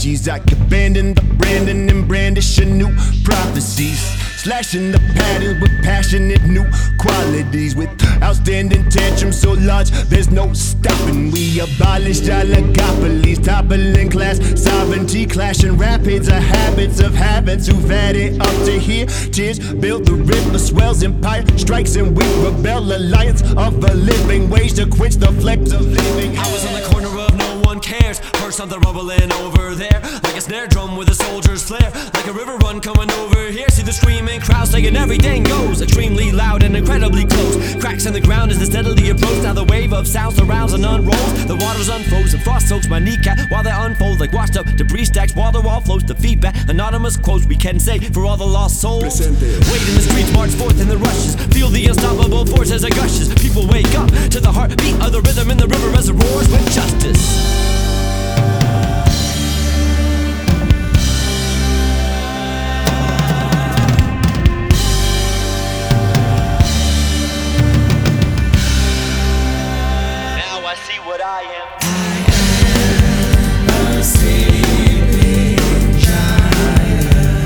apologies. I abandon the branding and brandish a new prophecies, slashing the patterns with passionate new qualities, with outstanding tantrums so large there's no stopping. We abolished oligopolies, toppling class sovereignty, clashing rapids of habits of habits who've had it up to here. Tears build the river, swells, empire strikes, and we rebel. Alliance of a living wage to quench the flames of living. I was on the corner of no one cares, heard something rumbling over there, like a snare drum with a soldier's flare, like a river run coming over here. See the screaming crowd saying everything goes, extremely loud and incredibly close. Cracks in the ground as they steadily approach. Now the wave of sound surrounds and unrolls. The waters unfroze and frost soaks my kneecap while they unfold like washed up debris stacks. While the wall flows, the feedback, anonymous quotes we can say for all the lost souls. Wait in the streets, march forth in the rushes, feel the unstoppable force as it gushes. People wake up to the heartbeat of the rhythm in the river as it roars with justice. What I am. I am a sleeping giant.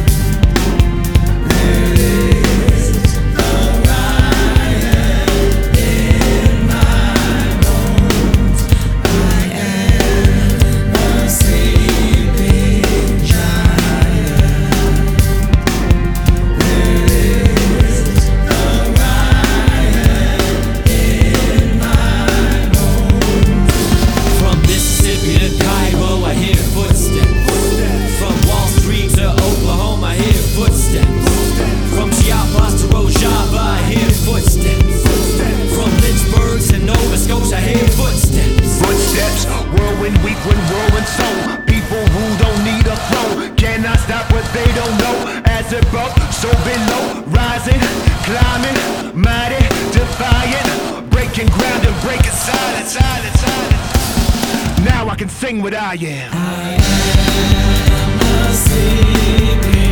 There is a riot in my bones. I am a sleeping giant. There is a riot in my bones. From Mississippi to Cairo, I hear footsteps. From Wall Street to Oklahoma, I hear footsteps. From Chiapas to Rojava, I hear footsteps. From Lynchburg to Nova Scotia, I hear footsteps. Footsteps, whirlwind, weak when whirlwind soul. People who don't need a flow cannot stop what they don't know. As above, so below, rising, climbing, mighty, defiant, breaking ground and breaking silence, silence, silence. Now I can sing what I am. I am a sleeping